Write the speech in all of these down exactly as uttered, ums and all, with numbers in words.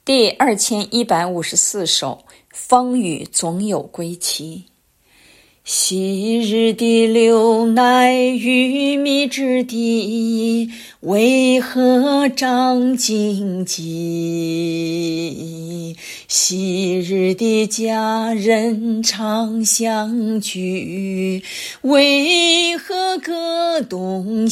第二千一百五十四首，风雨总有归期。昔日的流乃鱼米之地，为何长荆棘？昔日的家人常相聚，为何隔东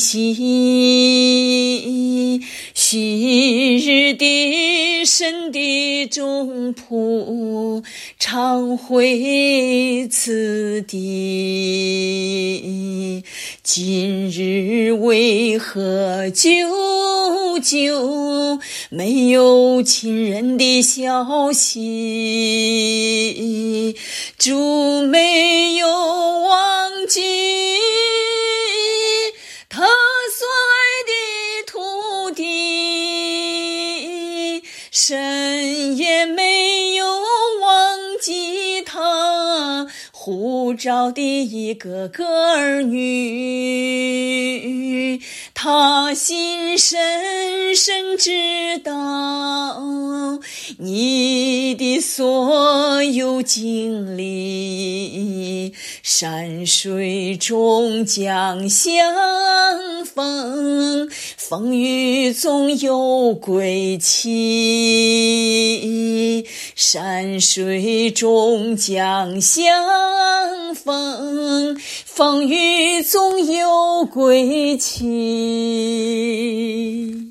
西？昔日的神的中仆，常会此地。今日为何久久没有亲人的消息？主没有忘记他所爱的土地，神也没有忘记他呼召的一个个儿女。他心深深知道你的所有经历，山水中将相逢，风雨总有归期。山水中将相逢，风雨总有归期。